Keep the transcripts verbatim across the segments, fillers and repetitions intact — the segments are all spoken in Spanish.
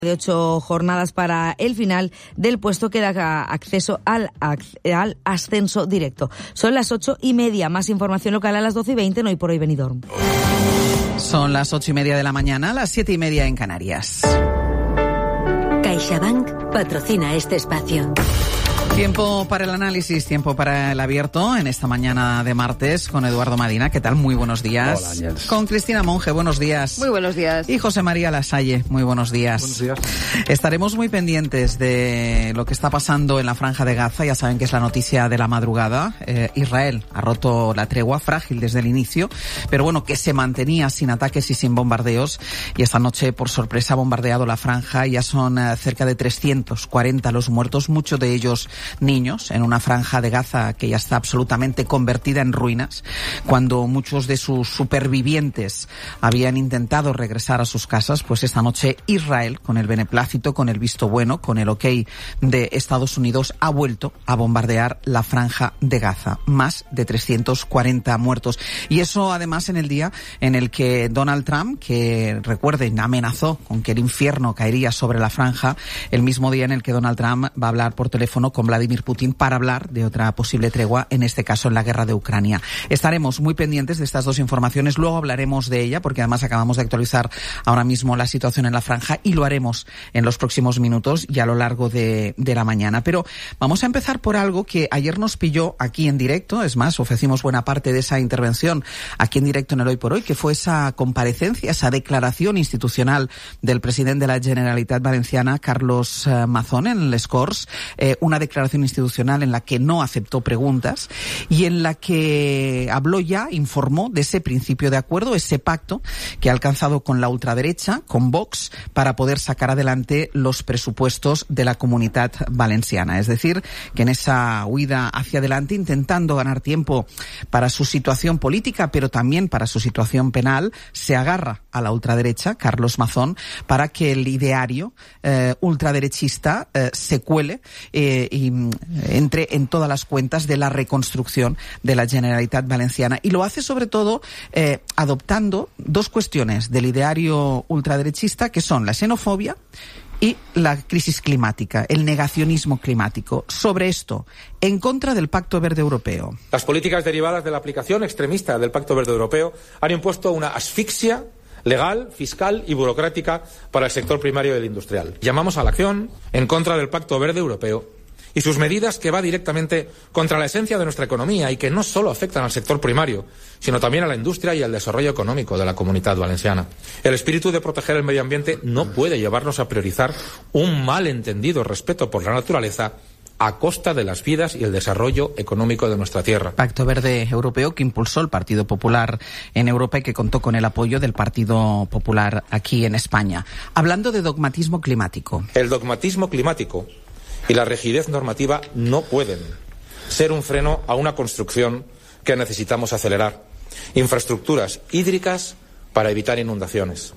de ocho jornadas para el final del puesto que da acceso al, al ascenso directo. Son las ocho y media. Más información local a las doce y veinte en Hoy por Hoy Benidorm. Son las ocho y media de la mañana, las siete y media en Canarias. CaixaBank patrocina este espacio. Tiempo para el análisis, tiempo para el abierto en esta mañana de martes con Eduardo Madina. ¿Qué tal? Muy buenos días. Hola, Ángels. Con Cristina Monge, buenos días. Muy buenos días. Y José María Lasalle, muy buenos días. Buenos días. Estaremos muy pendientes de lo que está pasando en la Franja de Gaza. Ya saben que es la noticia de la madrugada. Eh, Israel ha roto la tregua, frágil desde el inicio, pero bueno, que se mantenía sin ataques y sin bombardeos. Y esta noche, por sorpresa, ha bombardeado la franja. Ya son eh, cerca de trescientos cuarenta los muertos, muchos de ellos niños, en una franja de Gaza que ya está absolutamente convertida en ruinas, cuando muchos de sus supervivientes habían intentado regresar a sus casas. Pues esta noche Israel, con el beneplácito, con el visto bueno, con el ok de Estados Unidos, ha vuelto a bombardear la franja de Gaza. Más de trescientos cuarenta muertos. Y eso además en el día en el que Donald Trump, que recuerden, amenazó con que el infierno caería sobre la franja, el mismo día en el que Donald Trump va a hablar por teléfono con Vladimir Putin para hablar de otra posible tregua, en este caso en la guerra de Ucrania. Estaremos muy pendientes de estas dos informaciones, luego hablaremos de ella, porque además acabamos de actualizar ahora mismo la situación en la franja y lo haremos en los próximos minutos y a lo largo de, de la mañana. Pero vamos a empezar por algo que ayer nos pilló aquí en directo, es más, ofrecimos buena parte de esa intervención aquí en directo en el Hoy por Hoy, que fue esa comparecencia, esa declaración institucional del presidente de la Generalitat Valenciana, Carlos eh, Mazón, en Les Corts, eh, una declaración institucional en la que no aceptó preguntas y en la que habló ya, informó de ese principio de acuerdo, ese pacto que ha alcanzado con la ultraderecha, con Vox, para poder sacar adelante los presupuestos de la Comunitat Valenciana. Es decir, que en esa huida hacia adelante, intentando ganar tiempo para su situación política, pero también para su situación penal, se agarra a la ultraderecha, Carlos Mazón, para que el ideario eh, ultraderechista eh, se cuele eh, y entre en todas las cuentas de la reconstrucción de la Generalitat Valenciana. Y lo hace sobre todo eh, adoptando dos cuestiones del ideario ultraderechista, que son la xenofobia y la crisis climática, el negacionismo climático. Sobre esto, en contra del Pacto Verde Europeo. Las políticas derivadas de la aplicación extremista del Pacto Verde Europeo han impuesto una asfixia legal, fiscal y burocrática para el sector primario y el industrial. Llamamos a la acción en contra del Pacto Verde Europeo y sus medidas, que va directamente contra la esencia de nuestra economía y que no solo afectan al sector primario, sino también a la industria y al desarrollo económico de la Comunitat Valenciana. El espíritu de proteger el medio ambiente no puede llevarnos a priorizar un malentendido respeto por la naturaleza a costa de las vidas y el desarrollo económico de nuestra tierra. Pacto Verde Europeo que impulsó el Partido Popular en Europa y que contó con el apoyo del Partido Popular aquí en España. Hablando de dogmatismo climático. El dogmatismo climático y la rigidez normativa no pueden ser un freno a una construcción que necesitamos acelerar. Infraestructuras hídricas para evitar inundaciones.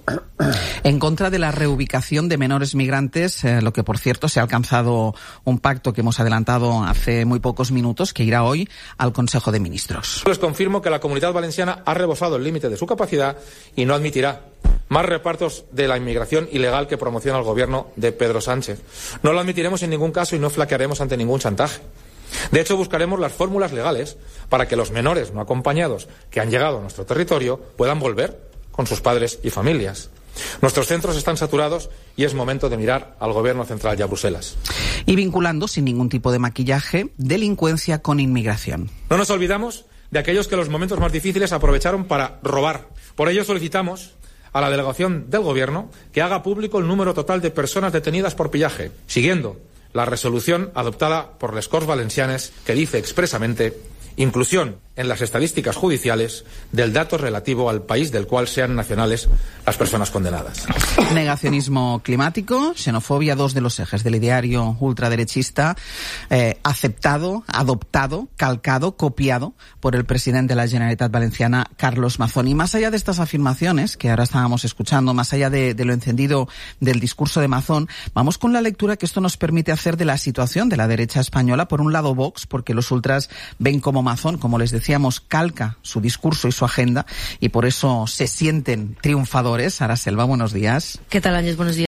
En contra de la reubicación de menores migrantes, eh, lo que por cierto se ha alcanzado un pacto que hemos adelantado hace muy pocos minutos, que irá hoy al Consejo de Ministros. Les confirmo que la Comunitat Valenciana ha rebasado el límite de su capacidad y no admitirá más repartos de la inmigración ilegal que promociona el gobierno de Pedro Sánchez. No lo admitiremos en ningún caso y no flaquearemos ante ningún chantaje. De hecho, buscaremos las fórmulas legales para que los menores no acompañados que han llegado a nuestro territorio puedan volver con sus padres y familias. Nuestros centros están saturados y es momento de mirar al Gobierno central y a Bruselas. Y vinculando, sin ningún tipo de maquillaje, delincuencia con inmigración. No nos olvidamos de aquellos que en los momentos más difíciles aprovecharon para robar. Por ello solicitamos a la delegación del Gobierno que haga público el número total de personas detenidas por pillaje, siguiendo la resolución adoptada por les Corts Valencianes, que dice expresamente: inclusión en las estadísticas judiciales del dato relativo al país del cual sean nacionales las personas condenadas. Negacionismo climático, xenofobia, dos de los ejes del ideario ultraderechista, eh, aceptado, adoptado, calcado, copiado por el presidente de la Generalitat Valenciana, Carlos Mazón. Y más allá de estas afirmaciones que ahora estábamos escuchando, más allá de, de lo encendido del discurso de Mazón, vamos con la lectura que esto nos permite hacer de la situación de la derecha española. Por un lado, Vox, porque los ultras ven como Mazón, como les decíamos, calca su discurso y su agenda y por eso se sienten triunfadores. Ara Selva, buenos días. ¿Qué tal, Ángel? Buenos días.